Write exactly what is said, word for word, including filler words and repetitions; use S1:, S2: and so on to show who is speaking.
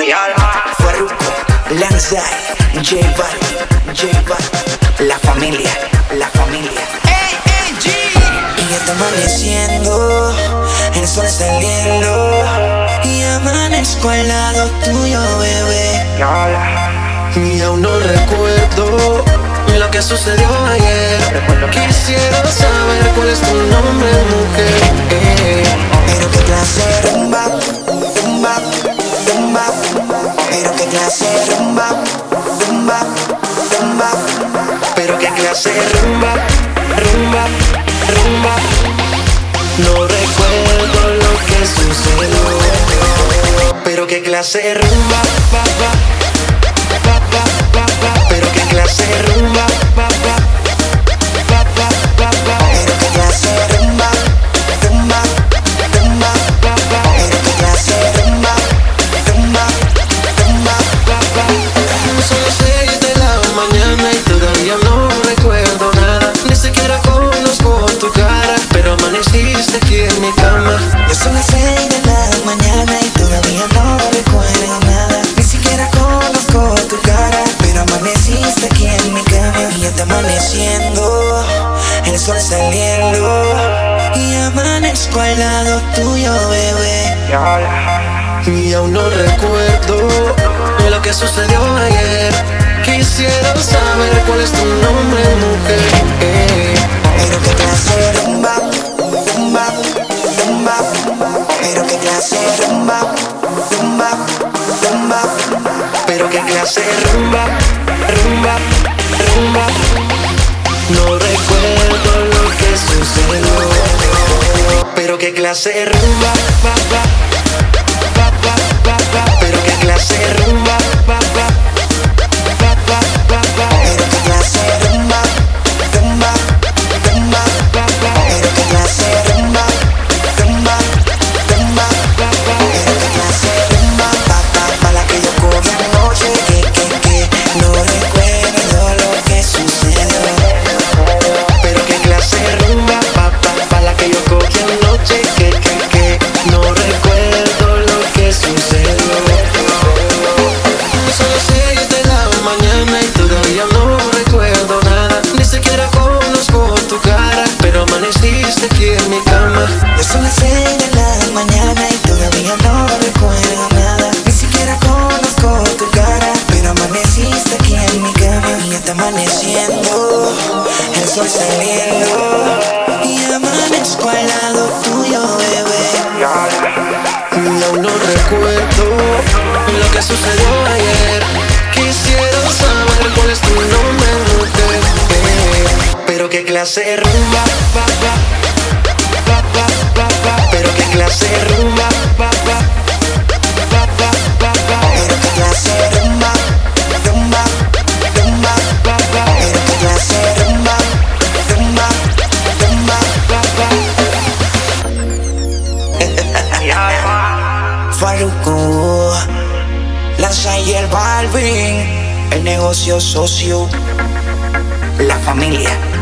S1: Farruko, Lanzai, J Balvin, J Balvin, la familia, la familia. Ey, ey, G. Y ya está amaneciendo, el sol saliendo, y amanezco al lado tuyo, bebé.
S2: Y aún no recuerdo lo que sucedió ayer. Quisiera saber cuál es tu nombre, mujer. eh.
S1: Pero qué clase de rumba, rumba, rumba. Pero qué clase de rumba, rumba, rumba.
S2: Pero qué clase de rumba, rumba, rumba. No recuerdo lo que sucedió. Pero qué clase de rumba, ba, ba, ba, ba, ba, ba. Pero qué clase de rumba, ba, ba, ba, ba, ba, ba.
S1: Pero qué clase de rumba, rumba, rumba. Pero qué clase de rumba, rumba, rumba.
S2: Son las seis de la mañana y todavía no recuerdo nada. Ni siquiera conozco tu cara, pero amaneciste aquí en mi cama.
S1: Ya son las seis de la mañana y todavía no recuerdo nada. Ni siquiera conozco tu cara, pero amaneciste aquí en mi cama. Y ya está amaneciendo, el sol saliendo, y amanezco al lado tuyo, bebé.
S2: Y aún no recuerdo lo que sucedió ayer. Quisiera saber cuál es tu nombre, mujer. eh.
S1: Pero qué clase de rumba, rumba, rumba. Pero qué clase de rumba, rumba, rumba.
S2: Pero qué clase de rumba, rumba, rumba. No recuerdo lo que sucedió. Pero qué clase de rumba, ba, ba, ba, ba, ba, ba. Pero qué clase de rumba, ba, ba, ba, ba, ba, ba.
S1: Pero qué clase de rumba, rumba, rumba. Pero qué clase de rumba, rumba, rumba. Pero qué clase de rumba, pa, pa, pa, la que yo cogí anoche. Que, que, que, no recuerdo lo que sucedió.
S2: Pero qué clase de rumba, pa, pa, pa, la que yo cogí anoche. Que, que, que, no recuerdo lo que sucedió. Son las seis de la mañana y todavía no recuerdo nada. Ni siquiera conozco tu cara, pero amaneciste aquí en mi cama.
S1: Ya son las seis de la mañana y todavía no recuerdo nada. Ni siquiera conozco tu cara, pero amaneciste aquí en mi cama. Y ya está amaneciendo, el sol saliendo, y amanezco al lado tuyo, bebé.
S2: Y aún no recuerdo lo que sucedió ayer. Quisiera saber cuál es tu nombre, mujer. eh. Pero qué clase de rumba, ba, ba, ba, ba, ba, ba. Pero qué clase de rumba, ba, ba, ba, ba, ba, ba.
S1: Pero qué clase de rumba, rumba, rumba. Pero qué clase de rumba, rumba, rumba. Farruko, Lanzai y el Balvin, el negocio socio, la familia.